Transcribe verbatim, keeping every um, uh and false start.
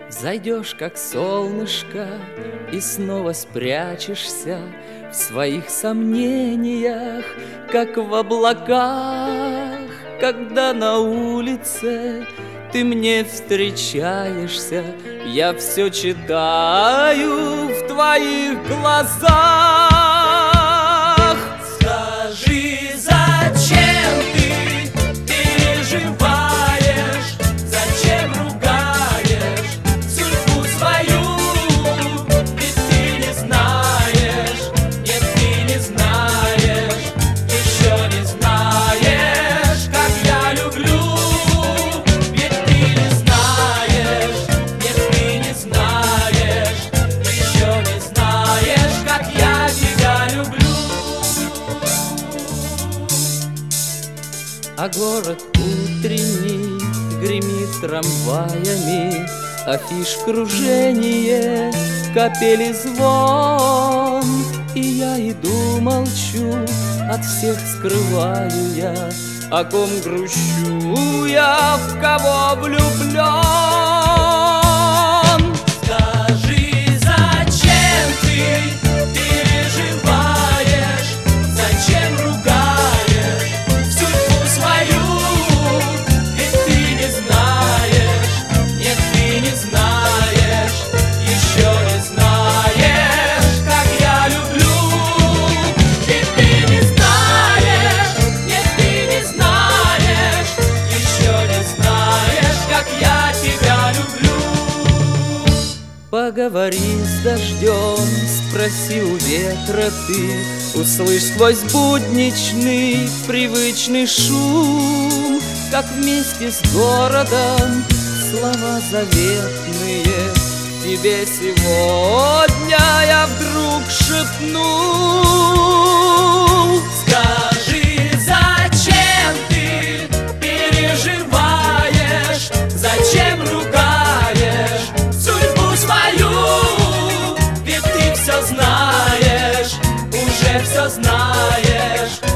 Зайдешь, как солнышко, и снова спрячешься в своих сомнениях, как в облаках, когда на улице ты мне встречаешься. Я все читаю в твоих глазах. Скажи, зачем ты переживаешь, зачем ругаешь судьбу свою? Ведь ты не знаешь, нет, ты не знаешь, еще не знаешь, как я люблю. Ведь ты не знаешь, нет, ты не знаешь, еще не знаешь, как я тебя люблю. А город утренний гремит трамваями, афиш кружение, капели звон. И я иду, молчу, от всех скрываю я, о ком грущу я, в кого влюблен. Скажи, зачем ты переживаешь, зачем ругаешь судьбу свою? Ведь ты не знаешь, нет, ты не знаешь, еще не знаешь, как я люблю. Ведь ты не знаешь, нет, ты не знаешь, еще не знаешь, как я тебя люблю. Поговори с дождем, спроси у ветра ты, услышь сквозь будничный привычный шум, как вместе с городом слова заветные тебе сегодня я вдруг шепну. Скажи, зачем ты переживаешь, зачем ругаешь судьбу свою? Ведь ты все знаешь, уже все знаешь,